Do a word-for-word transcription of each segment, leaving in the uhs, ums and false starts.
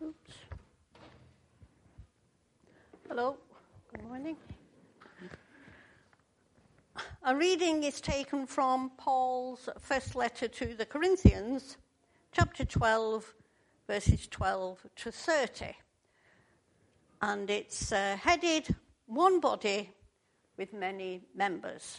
Oops. Hello, good morning. Our reading is taken from Paul's first letter to the Corinthians, chapter twelve, verses twelve to thirty. And it's uh, headed, One Body with Many Members.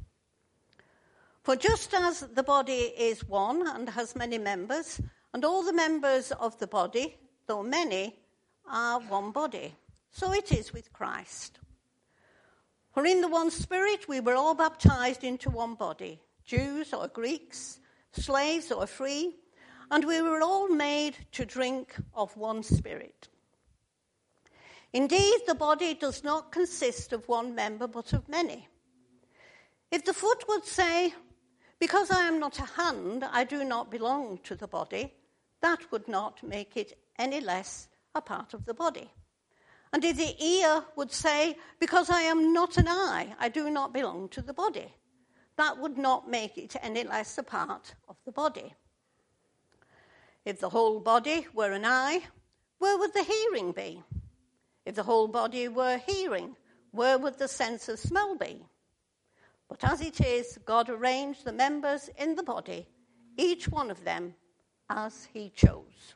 For just as the body is one and has many members, and all the members of the body, though many, are one body, so it is with Christ. For in the one Spirit we were all baptized into one body, Jews or Greeks, slaves or free, and we were all made to drink of one Spirit. Indeed, the body does not consist of one member, but of many. If the foot would say, because I am not a hand, I do not belong to the body, that would not make it any less a part of the body. And if the ear would say, because I am not an eye, I do not belong to the body, that would not make it any less a part of the body. If the whole body were an eye, where would the hearing be? If the whole body were hearing, where would the sense of smell be? But as it is, God arranged the members in the body, each one of them as he chose.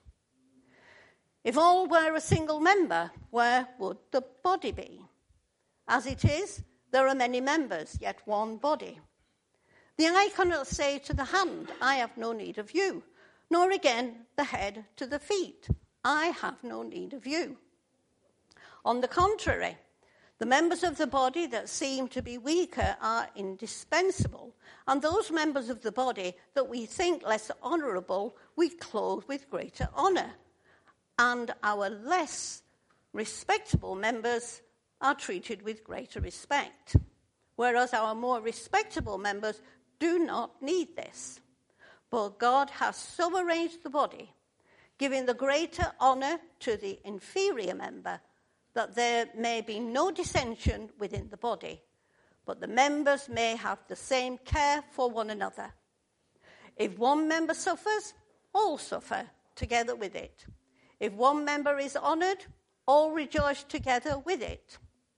If all were a single member, where would the body be? As it is, there are many members, yet one body. The eye cannot say to the hand, I have no need of you, nor again the head to the feet, I have no need of you. On the contrary, the members of the body that seem to be weaker are indispensable, and those members of the body that we think less honourable, we clothe with greater honour. And our less respectable members are treated with greater respect, whereas our more respectable members do not need this. But God has so arranged the body, giving the greater honour to the inferior member, that there may be no dissension within the body, but the members may have the same care for one another. If one member suffers, all suffer together with it. If one member is honoured, all rejoice together with it.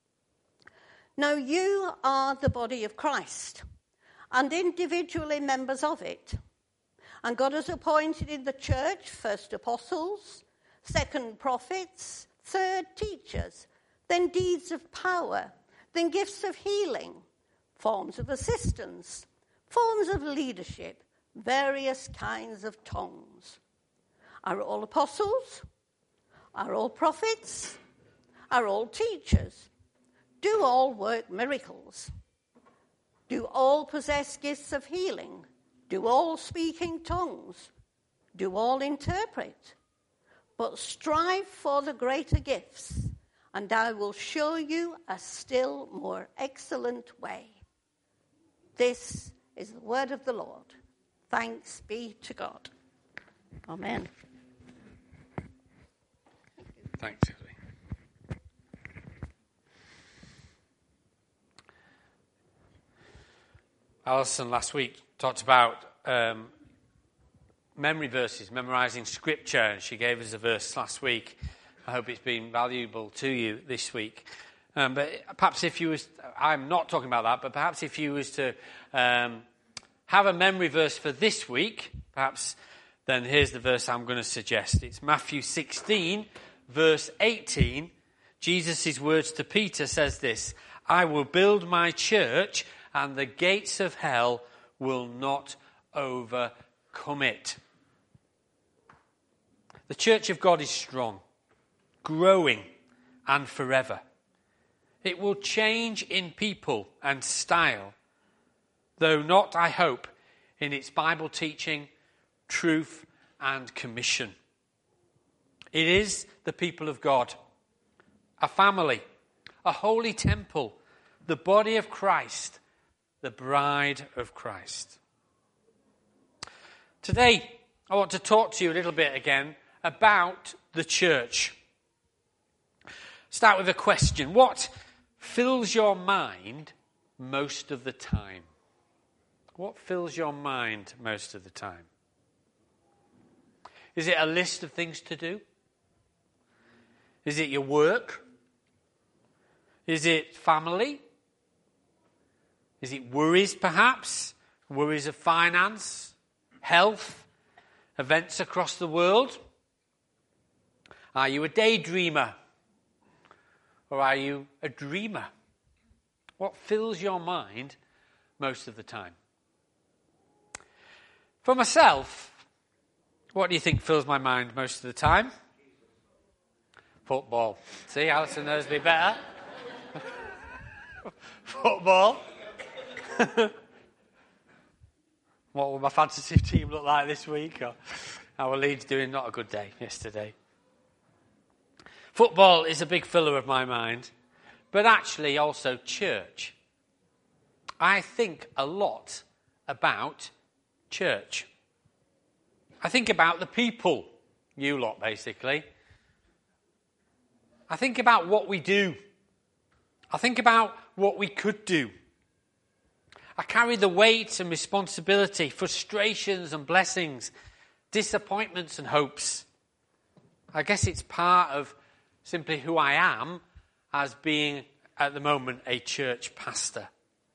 Now you are the body of Christ, and individually members of it. And God has appointed in the church first apostles, second prophets, third teachers, then deeds of power, then gifts of healing, forms of assistance, forms of leadership, various kinds of tongues. Are all apostles? Are all prophets? Are all teachers? Do all work miracles? Do all possess gifts of healing? Do all speak in tongues? Do all interpret? But strive for the greater gifts, and I will show you a still more excellent way. This is the word of the Lord. Thanks be to God. Amen. Thanks, Hilary. Alison last week talked about um, memory verses, memorising scripture, and she gave us a verse last week. I hope it's been valuable to you this week. Um, but perhaps if you was, I'm not talking about that, but perhaps if you was to um, have a memory verse for this week, perhaps then here's the verse I'm going to suggest. It's Matthew sixteen, verse eighteen. Jesus' words to Peter says this, I will build my church and the gates of hell will not overcome it. The church of God is strong, growing, and forever. It will change in people and style, though not, I hope, in its Bible teaching, truth, and commission. It is the people of God, a family, a holy temple, the body of Christ, the bride of Christ. Today, I want to talk to you a little bit again about the church. Start with a question. What fills your mind most of the time? What fills your mind most of the time? Is it a list of things to do? Is it your work? Is it family? Is it worries perhaps? Worries of finance, health, events across the world? Are you a daydreamer? Or are you a dreamer? What fills your mind most of the time? For myself, what do you think fills my mind most of the time? Football. See, Alison knows me better. Football. What will my fantasy team look like this week? Or our Leeds doing not a good day yesterday. Football is a big filler of my mind, but actually also church. I think a lot about church. I think about the people, you lot basically. I think about what we do. I think about what we could do. I carry the weight and responsibility, frustrations and blessings, disappointments and hopes. I guess it's part of simply who I am as being, at the moment, a church pastor.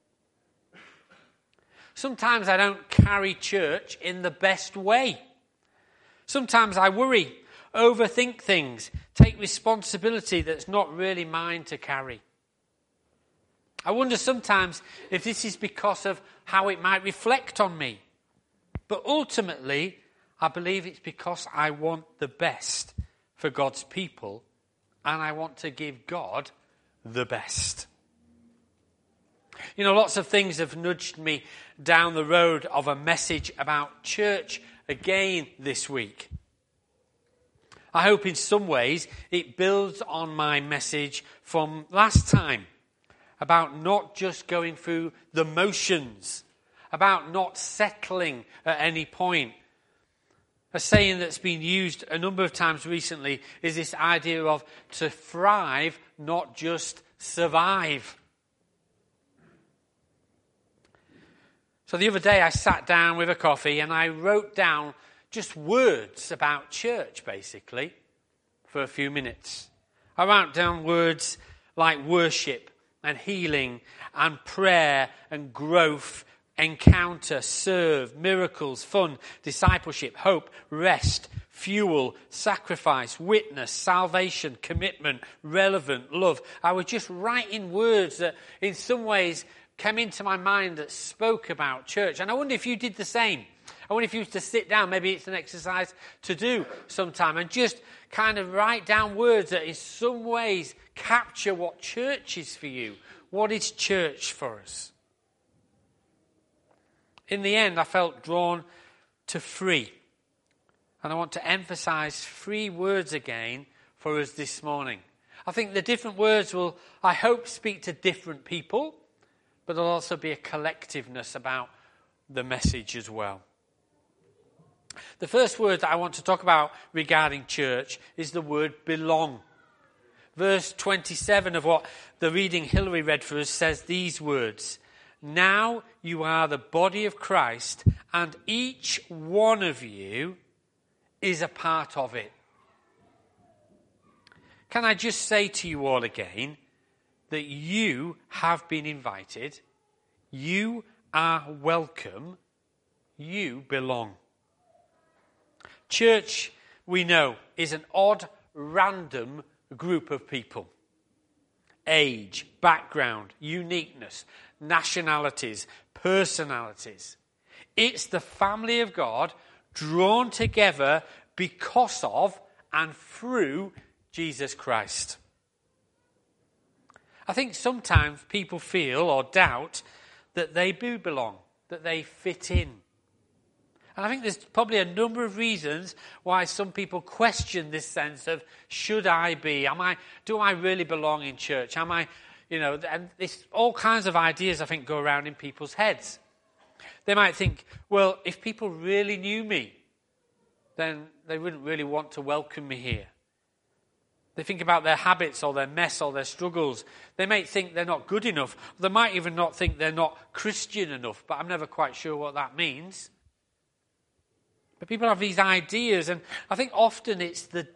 Sometimes I don't carry church in the best way. Sometimes I worry, overthink things, take responsibility that's not really mine to carry. I wonder sometimes if this is because of how it might reflect on me. But ultimately, I believe it's because I want the best for God's people, and I want to give God the best. You know, lots of things have nudged me down the road of a message about church again this week. I hope in some ways it builds on my message from last time about not just going through the motions, about not settling at any point. A saying that's been used a number of times recently is this idea of to thrive, not just survive. So the other day I sat down with a coffee and I wrote down just words about church, basically, for a few minutes. I wrote down words like worship and healing and prayer and growth, encounter, serve, miracles, fun, discipleship, hope, rest, fuel, sacrifice, witness, salvation, commitment, relevant, love. I was just writing words that in some ways came into my mind that spoke about church. And I wonder if you did the same. I wonder if you used to sit down, maybe it's an exercise to do sometime, and just kind of write down words that in some ways capture what church is for you. What is church for us? In the end, I felt drawn to three. And I want to emphasize three words again for us this morning. I think the different words will, I hope, speak to different people, but there'll also be a collectiveness about the message as well. The first word that I want to talk about regarding church is the word belong. Verse twenty-seven of what the reading Hillary read for us says these words: now you are the body of Christ, and each one of you is a part of it. Can I just say to you all again that you have been invited, you are welcome, you belong. Church, we know, is an odd, random group of people. Age, background, uniqueness, nationalities, personalities. It's the family of God drawn together because of and through Jesus Christ. I think sometimes people feel or doubt that they do belong, that they fit in. And I think there's probably a number of reasons why some people question this sense of, should I be? Am I? Do I really belong in church? Am I, you know, and this, all kinds of ideas I think go around in people's heads. They might think, well, if people really knew me, then they wouldn't really want to welcome me here. They think about their habits or their mess or their struggles. They might think they're not good enough. They might even not think they're not Christian enough, but I'm never quite sure what that means. But people have these ideas, and I think often it's the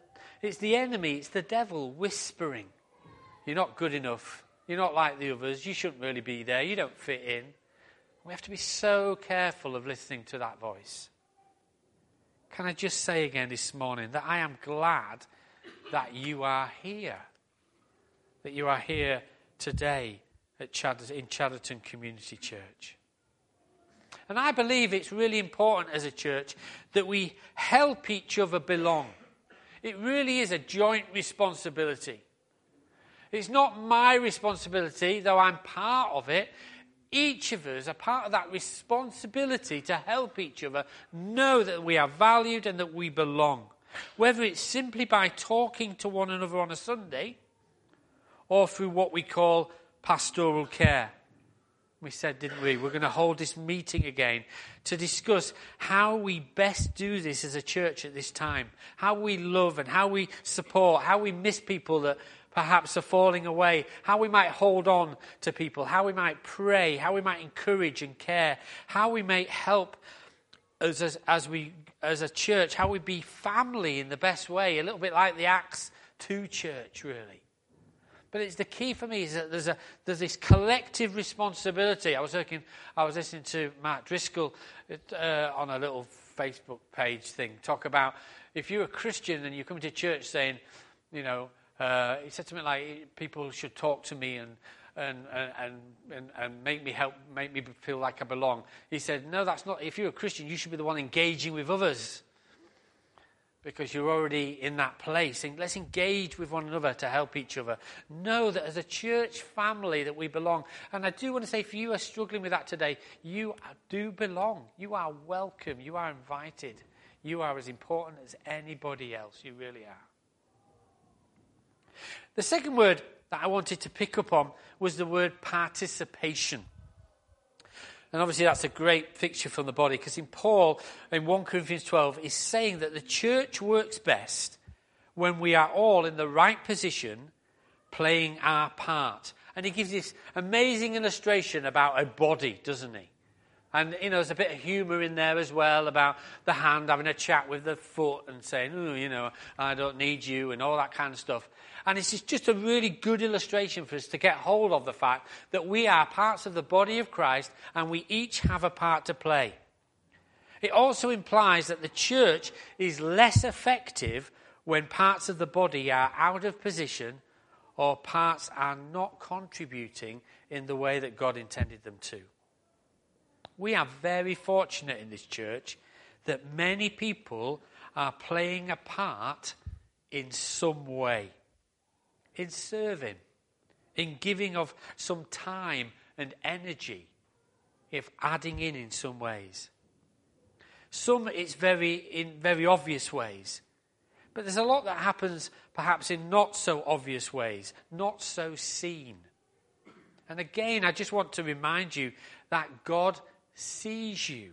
It's the enemy, it's the devil whispering. You're not good enough. You're not like the others. You shouldn't really be there. You don't fit in. We have to be so careful of listening to that voice. Can I just say again this morning that I am glad that you are here. That you are here today at Chad- in Chadderton Community Church. And I believe it's really important as a church that we help each other belong. It really is a joint responsibility. It's not my responsibility, though I'm part of it. Each of us are part of that responsibility to help each other know that we are valued and that we belong. Whether it's simply by talking to one another on a Sunday or through what we call pastoral care. We said, didn't we? We're going to hold this meeting again to discuss how we best do this as a church at this time. How we love and how we support, how we miss people that perhaps are falling away, how we might hold on to people, how we might pray, how we might encourage and care, how we may help as, as, as we as a church, how we be family in the best way, a little bit like the Acts two church, really. But it's the key for me is that there's a there's this collective responsibility. I was looking, I was listening to Matt Driscoll uh, on a little Facebook page thing talk about if you're a Christian and you come to church saying, you know, uh, he said something like people should talk to me and and and and, and make me help make me feel like I belong. He said, no, that's not. If you're a Christian, you should be the one engaging with others. Because you're already in that place. And let's engage with one another to help each other. Know that as a church family that we belong. And I do want to say, if you are struggling with that today, you do belong. You are welcome. You are invited. You are as important as anybody else. You really are. The second word that I wanted to pick up on was the word participation. And obviously that's a great picture from the body, because in Paul, in First Corinthians twelve, is saying that the church works best when we are all in the right position playing our part. And he gives this amazing illustration about a body, doesn't he? And, you know, there's a bit of humour in there as well about the hand having a chat with the foot and saying, oh, you know, I don't need you and all that kind of stuff. And it's just a really good illustration for us to get hold of the fact that we are parts of the body of Christ and we each have a part to play. It also implies that the church is less effective when parts of the body are out of position or parts are not contributing in the way that God intended them to. We are very fortunate in this church that many people are playing a part in some way. In serving, in giving of some time and energy, if adding in in some ways. Some it's very in very obvious ways. But there's a lot that happens perhaps in not so obvious ways, not so seen. And again, I just want to remind you that God sees you.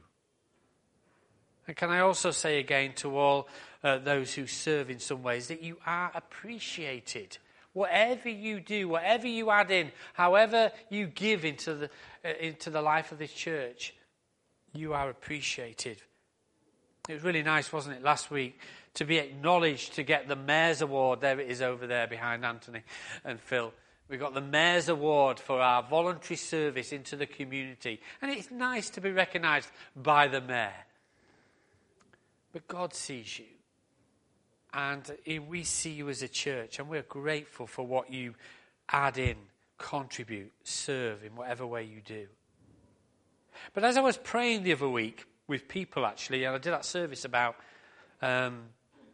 And can I also say again to all uh, those who serve in some ways that you are appreciated. Whatever you do, whatever you add in, however you give into the uh, into the life of this church, you are appreciated. It was really nice, wasn't it, last week, to be acknowledged to get the Mayor's Award. There it is over there behind Anthony and Phil. We got the Mayor's Award for our voluntary service into the community. And it's nice to be recognised by the Mayor. But God sees you. And we see you as a church, and we're grateful for what you add in, contribute, serve in whatever way you do. But as I was praying the other week with people, actually, and I did that service about um,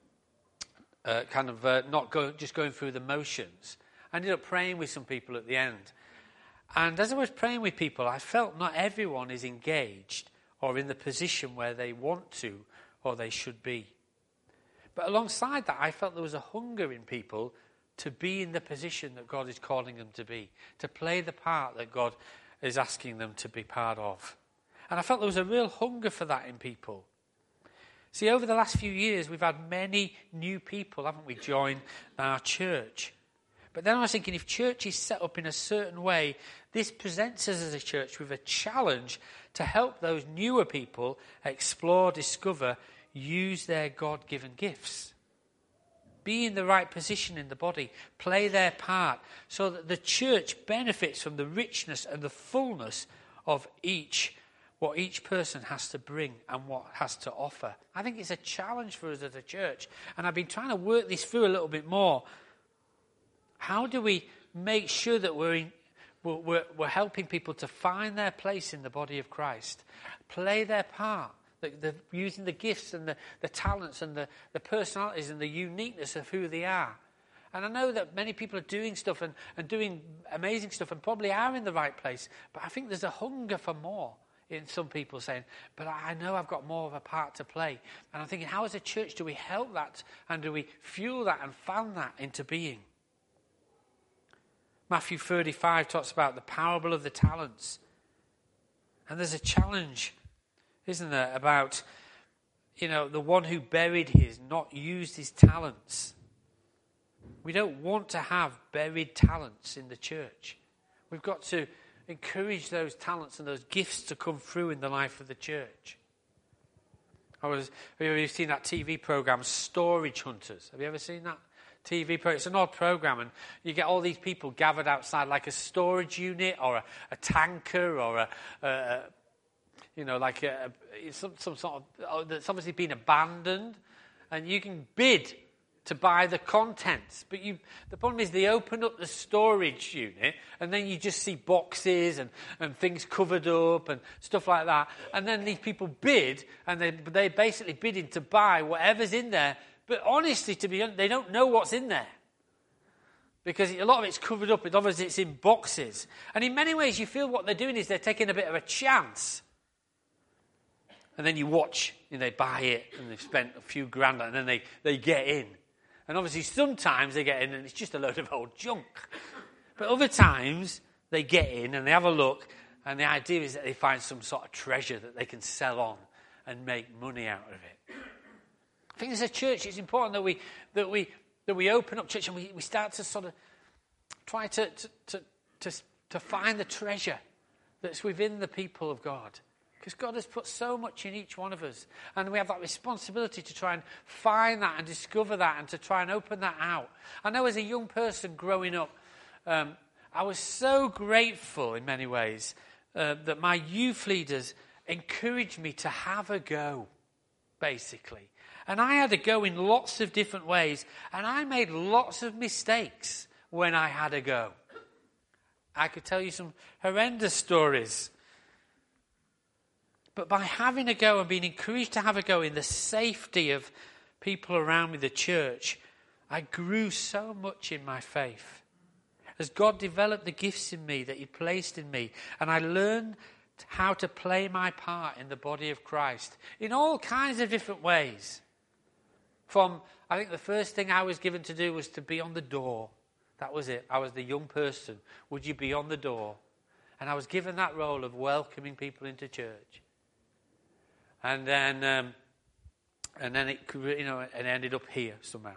uh, kind of uh, not go, just going through the motions, I ended up praying with some people at the end. And as I was praying with people, I felt not everyone is engaged or in the position where they want to or they should be. But alongside that, I felt there was a hunger in people to be in the position that God is calling them to be, to play the part that God is asking them to be part of. And I felt there was a real hunger for that in people. See, over the last few years, we've had many new people, haven't we, join our church. But then I was thinking, if church is set up in a certain way, this presents us as a church with a challenge to help those newer people explore, discover, use their God-given gifts. be in the right position in the body, play their part, so that the church benefits from the richness and the fullness of each, what each person has to bring and what has to offer. I think it's a challenge for us as a church, and I've been trying to work this through a little bit more. How do we make sure that we're, in, we're, we're, we're helping people to find their place in the body of Christ, play their part, the, the, using the gifts and the, the talents and the, the personalities and the uniqueness of who they are? And I know that many people are doing stuff and, and doing amazing stuff and probably are in the right place, but I think there's a hunger for more in some people saying, but I know I've got more of a part to play. And I'm thinking, how as a church do we help that and do we fuel that and fan that into being? Matthew thirty-five talks about the parable of the talents. And there's a challenge, isn't there, about, you know, the one who buried his, not used his talents. We don't want to have buried talents in the church. We've got to encourage those talents and those gifts to come through in the life of the church. I was, have you ever seen that T V program, Storage Hunters? Have you ever seen that T V program? It's an odd program, and you get all these people gathered outside like a storage unit or a, a tanker or a, a you know, like a, a, some, some sort of, oh, that's obviously been abandoned, and you can bid to buy the contents. But you, the problem is they open up the storage unit and then you just see boxes and, and things covered up and stuff like that. And then these people bid, and they, they're basically bidding to buy whatever's in there. But honestly, to be honest, they don't know what's in there. Because a lot of it's covered up, and obviously it's in boxes. And in many ways you feel what they're doing is they're taking a bit of a chance. And then you watch, and they buy it, and they've spent a few grand, and then they, they get in. And obviously sometimes they get in and it's just a load of old junk. But other times they get in and they have a look, and the idea is that they find some sort of treasure that they can sell on and make money out of it. I think as a church it's important that we that we that we open up church and we, we start to sort of try to to, to to to find the treasure that's within the people of God. Because God has put so much in each one of us. And we have that responsibility to try and find that and discover that and to try and open that out. I know as a young person growing up, um, I was so grateful in many ways uh, that my youth leaders encouraged me to have a go, basically. And I had a go in lots of different ways. And I made lots of mistakes when I had a go. I could tell you some horrendous stories. But by having a go and being encouraged to have a go in the safety of people around me, the church, I grew so much in my faith. As God developed the gifts in me that he placed in me, and I learned how to play my part in the body of Christ in all kinds of different ways. From, I think the first thing I was given to do was to be on the door. That was it. I was the young person. Would you be on the door? And I was given that role of welcoming people into church. And then, um, and then it, you know, it ended up here somehow.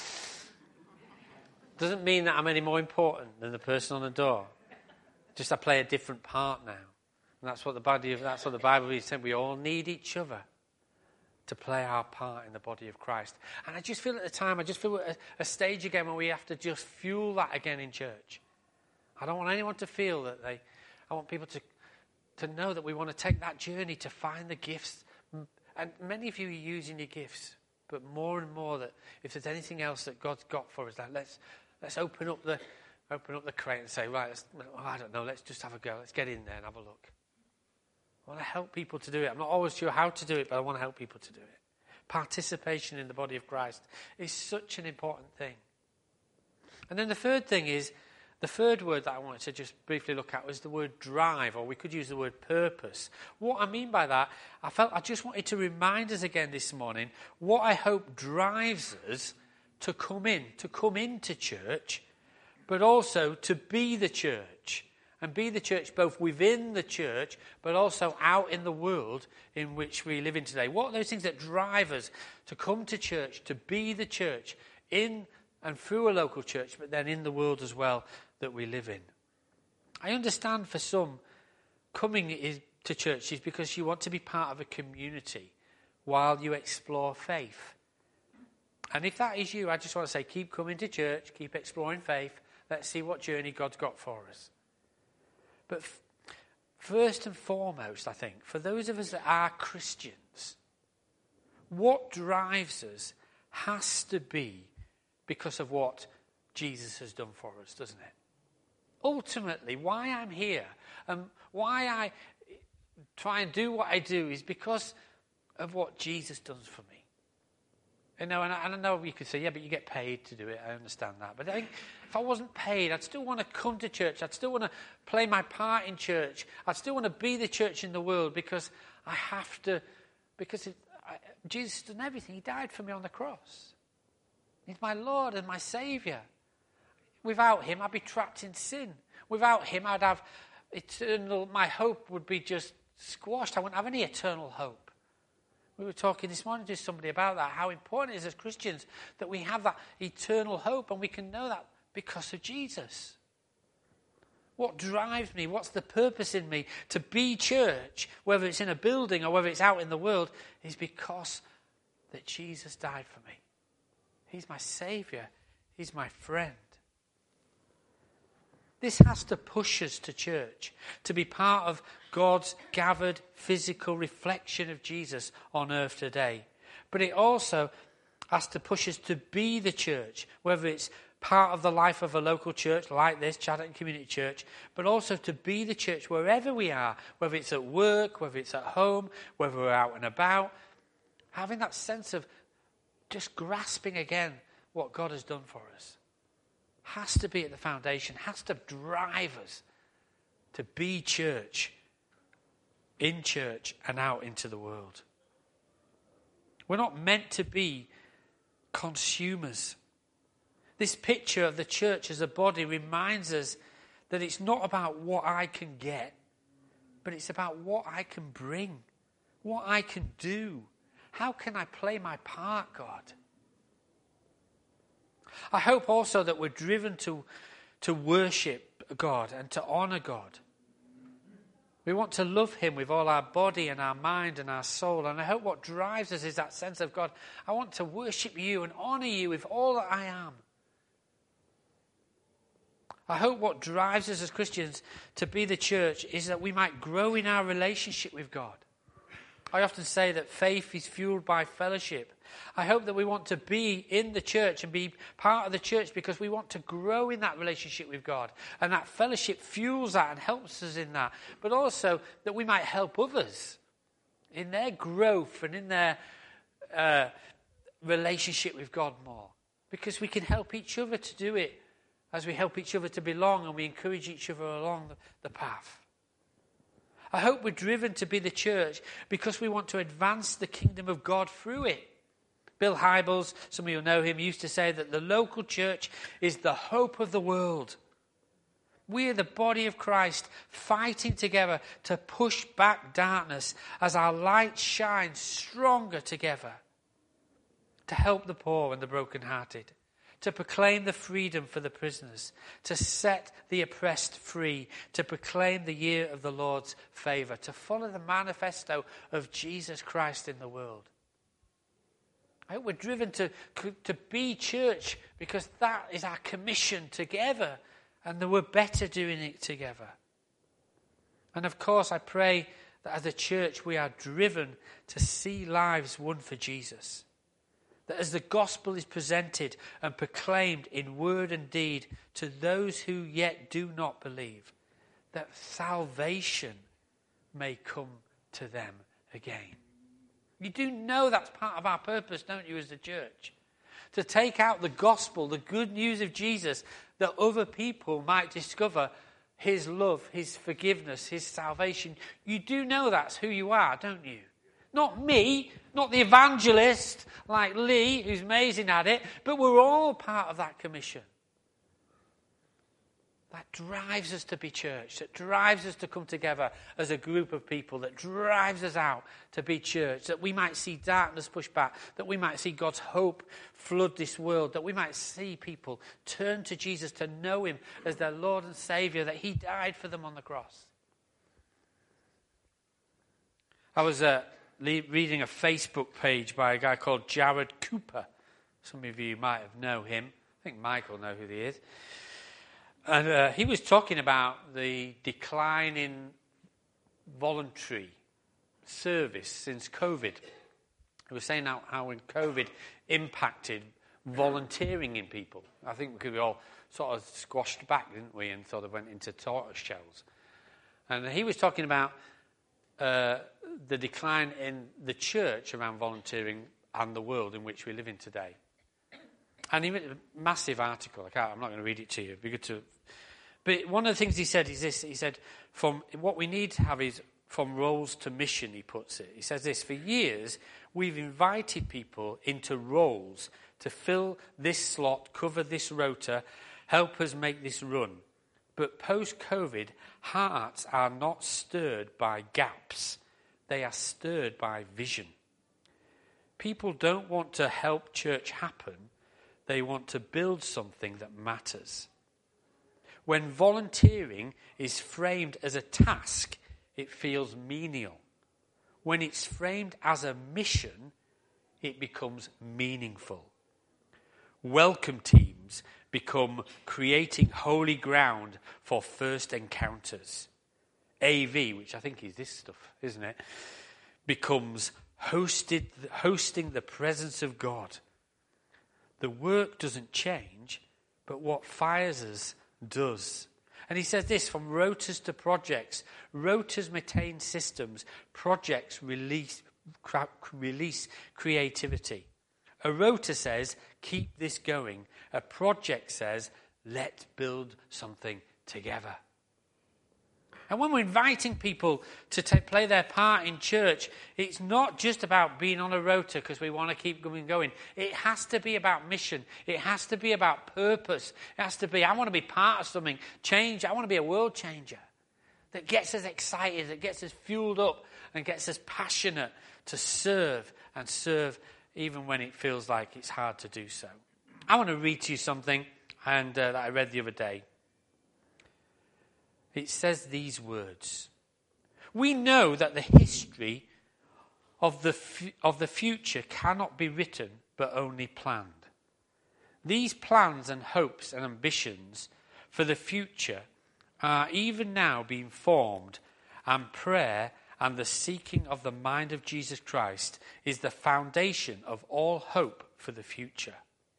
Doesn't mean that I'm any more important than the person on the door. Just I play a different part now, and that's what the body of that's what the Bible is saying. We all need each other to play our part in the body of Christ. And I just feel at the time, I just feel at a, a stage again where we have to just fuel that again in church. I don't want anyone to feel that they. I want people to to know that we want to take that journey to find the gifts. And many of you are using your gifts, but more and more that if there's anything else that God's got for us, that let's let's open up the open up the crate and say, right, let's, oh, I don't know, let's just have a go. Let's get in there and have a look. I want to help people to do it. I'm not always sure how to do it, but I want to help people to do it. Participation in the body of Christ is such an important thing. And then the third thing is, the third word that I wanted to just briefly look at was the word drive, or we could use the word purpose. What I mean by that, I felt I just wanted to remind us again this morning what I hope drives us to come in, to come into church, but also to be the church. And be the church both within the church, but also out in the world in which we live in today. What are those things that drive us to come to church, to be the church in and through a local church, but then in the world as well that we live in? I understand for some, coming is, to church is because you want to be part of a community while you explore faith. And if that is you, I just want to say, keep coming to church, keep exploring faith. Let's see what journey God's got for us. But f- first and foremost, I think, for those of us that are Christians, what drives us has to be because of what Jesus has done for us, doesn't it? Ultimately, why I'm here and why I try and do what I do is because of what Jesus does for me. You know, and I, and I know you could say, yeah, but you get paid to do it. I understand that. But I think if I wasn't paid, I'd still want to come to church. I'd still want to play my part in church. I'd still want to be the church in the world because I have to, because it, I, Jesus has done everything. He died for me on the cross. He's my Lord and my Saviour. Without him, I'd be trapped in sin. Without him, I'd have eternal, my hope would be just squashed. I wouldn't have any eternal hope. We were talking this morning to somebody about that, how important it is as Christians that we have that eternal hope, and we can know that because of Jesus. What drives me, what's the purpose in me to be church, whether it's in a building or whether it's out in the world, is because that Jesus died for me. He's my Saviour. He's my friend. This has to push us to church, to be part of God's gathered physical reflection of Jesus on earth today. But it also has to push us to be the church, whether it's part of the life of a local church like this, Chaddock Community Church, but also to be the church wherever we are, whether it's at work, whether it's at home, whether we're out and about, having that sense of just grasping again what God has done for us. Has to be at the foundation, has to drive us to be church, in church and out into the world. We're not meant to be consumers. This picture of the church as a body reminds us that it's not about what I can get, but it's about what I can bring, what I can do. How can I play my part, God? I hope also that we're driven to, to worship God and to honour God. We want to love him with all our body and our mind and our soul. And I hope what drives us is that sense of, God, I want to worship you and honour you with all that I am. I hope what drives us as Christians to be the church is that we might grow in our relationship with God. I often say that faith is fueled by fellowship. I hope that we want to be in the church and be part of the church because we want to grow in that relationship with God. And that fellowship fuels that and helps us in that. But also that we might help others in their growth and in their uh, relationship with God more. Because we can help each other to do it as we help each other to belong and we encourage each other along the, the path. I hope we're driven to be the church because we want to advance the kingdom of God through it. Bill Hybels, some of you know him, used to say that the local church is the hope of the world. We are the body of Christ fighting together to push back darkness as our light shines stronger together, to help the poor and the brokenhearted, to proclaim the freedom for the prisoners, to set the oppressed free, to proclaim the year of the Lord's favour, to follow the manifesto of Jesus Christ in the world. I hope we're driven to, to be church because that is our commission together and that we're better doing it together. And of course, I pray that as a church we are driven to see lives won for Jesus. That as the gospel is presented and proclaimed in word and deed to those who yet do not believe, that salvation may come to them again. You do know that's part of our purpose, don't you, as the church? To take out the gospel, the good news of Jesus, that other people might discover his love, his forgiveness, his salvation. You do know that's who you are, don't you? Not me, not the evangelist like Lee, who's amazing at it, but we're all part of that commission. That drives us to be church, that drives us to come together as a group of people, that drives us out to be church, that we might see darkness pushed back, that we might see God's hope flood this world, that we might see people turn to Jesus to know him as their Lord and Saviour, that he died for them on the cross. I was uh, reading a Facebook page by a guy called Jared Cooper. Some of you might have know him. I think Mike will know who he is. And uh, he was talking about the decline in voluntary service since COVID. He was saying how, how when COVID impacted volunteering in people. I think because we all sort of squashed back, didn't we, and sort of went into tortoise shells. And he was talking about uh, the decline in the church around volunteering and the world in which we live in today. And he wrote a massive article. I can't, I'm not going to read it to you. It'd be good to. But one of the things he said is this. He said, "From what we need to have is from roles to mission," he puts it. He says this: "For years, we've invited people into roles to fill this slot, cover this rota, help us make this run. But post-COVID, hearts are not stirred by gaps. They are stirred by vision. People don't want to help church happen. They want to build something that matters. When volunteering is framed as a task, it feels menial. When it's framed as a mission, it becomes meaningful. Welcome teams become creating holy ground for first encounters. A V, which I think is this stuff, isn't it, becomes hosted, hosting the presence of God. The work doesn't change, but what fires us does." And he says this: from rotas to projects. Rotas maintain systems. Projects release, cra- release creativity. A rota says, keep this going. A project says, let's build something together. And when we're inviting people to take, play their part in church, it's not just about being on a rota because we want to keep going going. It has to be about mission. It has to be about purpose. It has to be, I want to be part of something. Change. I want to be a world changer that gets us excited, that gets us fueled up and gets us passionate to serve and serve even when it feels like it's hard to do so. I want to read to you something and uh, that I read the other day. It says these words: "We know that the history of the f- of the future cannot be written, but only planned. These plans and hopes and ambitions for the future are even now being formed, and prayer and the seeking of the mind of Jesus Christ is the foundation of all hope for the future."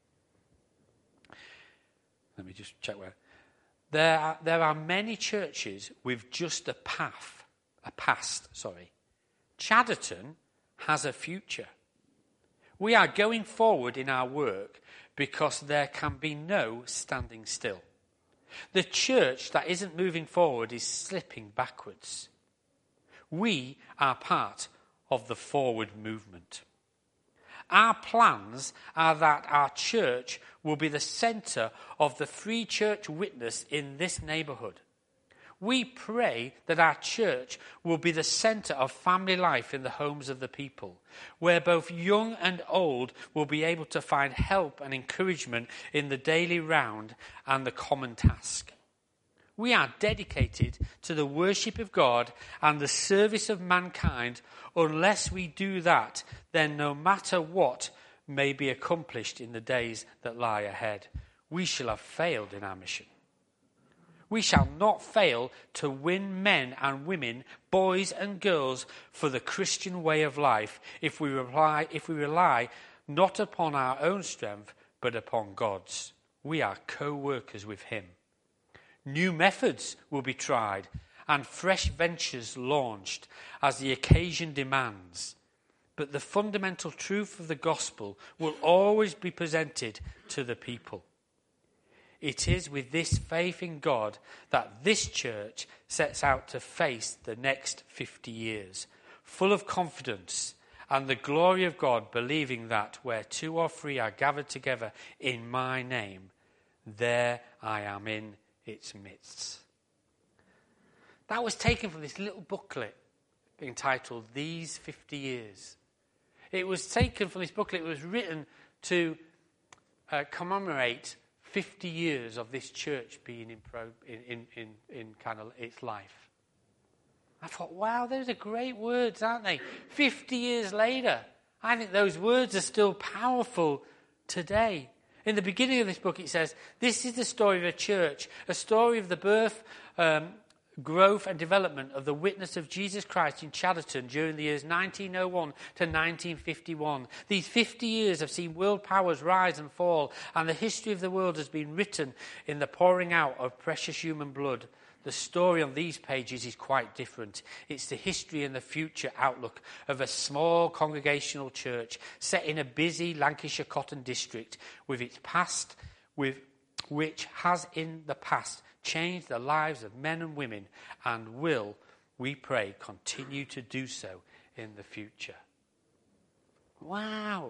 Let me just check where. There are, there are many churches with just a path, a past, sorry. Chadderton has a future. We are going forward in our work because there can be no standing still. The church that isn't moving forward is slipping backwards. We are part of the forward movement. Our plans are that our church will be the centre of the free church witness in this neighbourhood. We pray that our church will be the centre of family life in the homes of the people, where both young and old will be able to find help and encouragement in the daily round and the common task. We are dedicated to the worship of God and the service of mankind. Unless we do that, then no matter what may be accomplished in the days that lie ahead, we shall have failed in our mission. We shall not fail to win men and women, boys and girls for the Christian way of life if we rely, if we rely not upon our own strength but upon God's. We are co-workers with him. New methods will be tried and fresh ventures launched as the occasion demands. But the fundamental truth of the gospel will always be presented to the people. It is with this faith in God that this church sets out to face the next fifty years, full of confidence and the glory of God, believing that where two or three are gathered together in my name, there I am in its midst. That was taken from this little booklet entitled These fifty years. It was taken from this booklet. It was written to uh, commemorate fifty years of this church being in, pro, in, in, in, in kind of its life. I thought, wow, those are great words, aren't they? fifty years later, I think those words are still powerful today. In the beginning of this book, it says, this is the story of a church, a story of the birth, um, growth and development of the witness of Jesus Christ in Chadderton during the years nineteen oh one to nineteen fifty-one. These fifty years have seen world powers rise and fall, and the history of the world has been written in the pouring out of precious human blood. The story on these pages is quite different. It's the history and the future outlook of a small congregational church set in a busy Lancashire cotton district with its past, with which has in the past changed the lives of men and women and will, we pray, continue to do so in the future. Wow.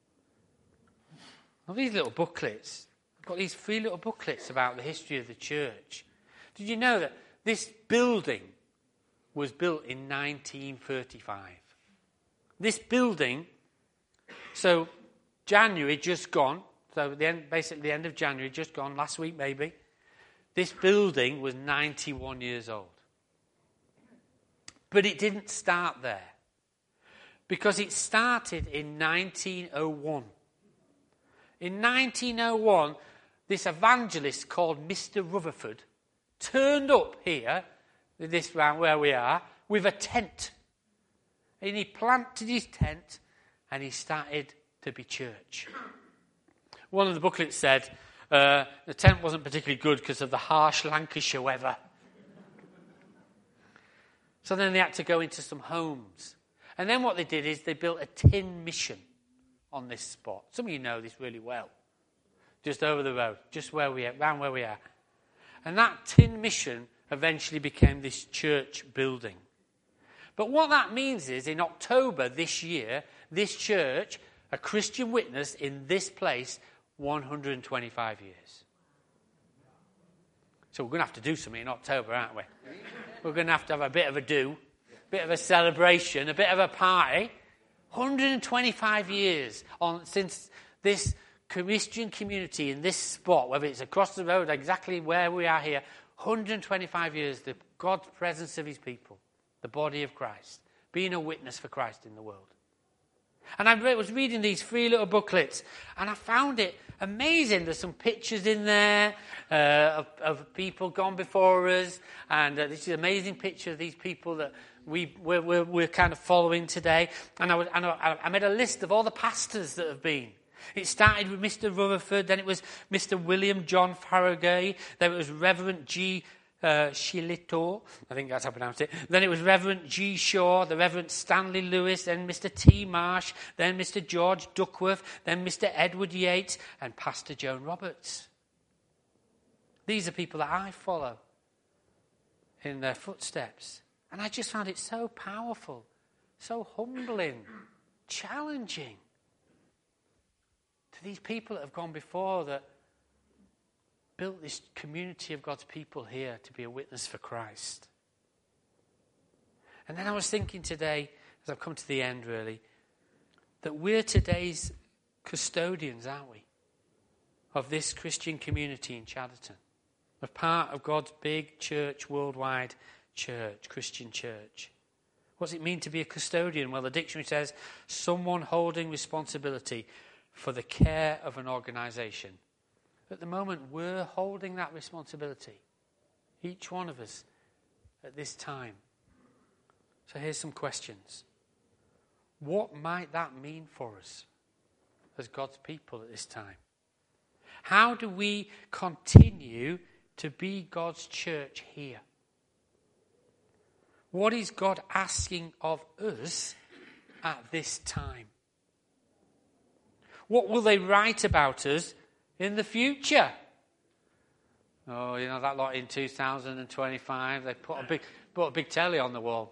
All these little booklets. I've got these three little booklets about the history of the church. Did you know that this building was built in nineteen thirty-five? This building, so January just gone, so the end, basically the end of January just gone, last week maybe, this building was ninety-one years old. But it didn't start there, because it started in nineteen oh one. In nineteen oh one, this evangelist called Mister Rutherford turned up here, this round where we are, with a tent. And he planted his tent and he started to be church. One of the booklets said uh, the tent wasn't particularly good because of the harsh Lancashire weather. So then they had to go into some homes. And then what they did is they built a tin mission on this spot. Some of you know this really well. Just over the road, just where we are, round where we are. And that tin mission eventually became this church building. But what that means is, in October this year, this church, a Christian witness in this place, one hundred twenty-five years. So we're going to have to do something in October, aren't we? We're going to have to have a bit of a do, a bit of a celebration, a bit of a party. one hundred twenty-five years on since this Christian community in this spot, whether it's across the road, exactly where we are here, one hundred twenty-five years, the God's presence of his people, the body of Christ, being a witness for Christ in the world. And I was reading these three little booklets, and I found it amazing. There's some pictures in there uh, of, of people gone before us, and uh, this is an amazing picture of these people that we, we're, we're, we're kind of following today. And I, was, and I, I made a list of all the pastors that have been. It started with Mister Rutherford, then it was Mister William John Farragut, then it was Reverend G. Uh, Shillito, I think that's how I pronounce it. Then it was Reverend G. Shaw, the Reverend Stanley Lewis, then Mister T. Marsh, then Mister George Duckworth, then Mister Edward Yates, and Pastor Joan Roberts. These are people that I follow in their footsteps. And I just found it so powerful, so humbling, challenging. To these people that have gone before, that built this community of God's people here to be a witness for Christ. And then I was thinking today, as I've come to the end really, that we're today's custodians, aren't we, of this Christian community in Chadderton. We're part of God's big church, worldwide church, Christian church. What does it mean to be a custodian? Well, the dictionary says, someone holding responsibility for the care of an organisation. At the moment, we're holding that responsibility, each one of us, at this time. So here's some questions. What might that mean for us as God's people at this time? How do we continue to be God's church here? What is God asking of us at this time? What will they write about us in the future? Oh, you know, that lot in two thousand twenty-five, they put a big, put a big telly on the wall.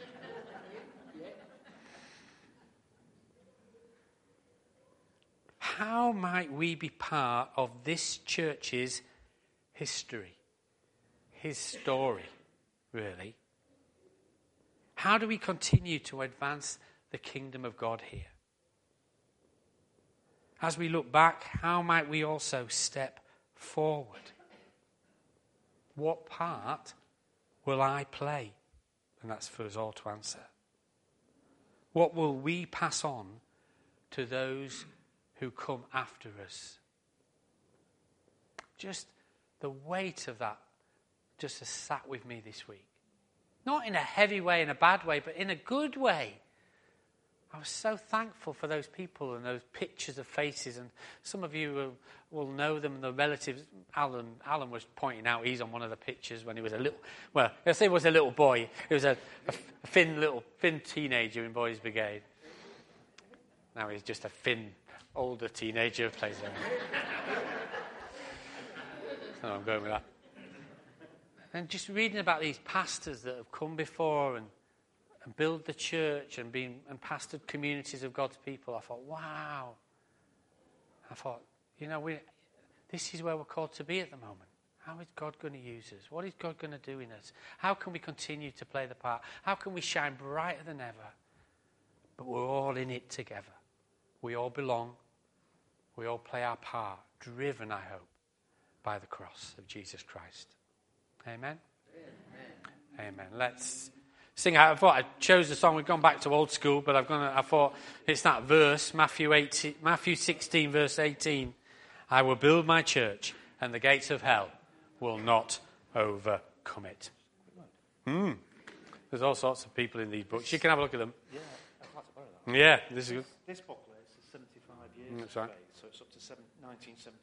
How might we be part of this church's history, his story, really? How do we continue to advance the kingdom of God here? As we look back, how might we also step forward? What part will I play? And that's for us all to answer. What will we pass on to those who come after us. Just the weight of that just has sat with me this week. Not in a heavy way, in a bad way, but in a good way. I was so thankful for those people and those pictures of faces, and some of you will, will know them, the relatives. Alan Alan was pointing out he's on one of the pictures when he was a little, well, I say he was a little boy. He was a, a, a thin little, thin teenager in Boys Brigade. Now he's just a thin, older teenager who plays there. So I'm going with that. And just reading about these pastors that have come before and and build the church and been and pastored communities of God's people, I thought, wow. I thought, you know, we, this is where we're called to be at the moment. How is God going to use us? What is God going to do in us? How can we continue to play the part? How can we shine brighter than ever? But we're all in it together. We all belong. We all play our part, driven, I hope, by the cross of Jesus Christ. Amen? Amen. Amen. Let's sing. I thought I chose the song. We've gone back to old school, but I've gone. I thought it's that verse, Matthew eighteen, Matthew sixteen, verse eighteen. I will build my church, and the gates of hell will not overcome it. Mm. There's all sorts of people in these books. You can have a look at them. Yeah, I'd like to borrow that. Yeah, this is good. This booklet is seventy-five years. That's right. So it's up to nineteen seventy.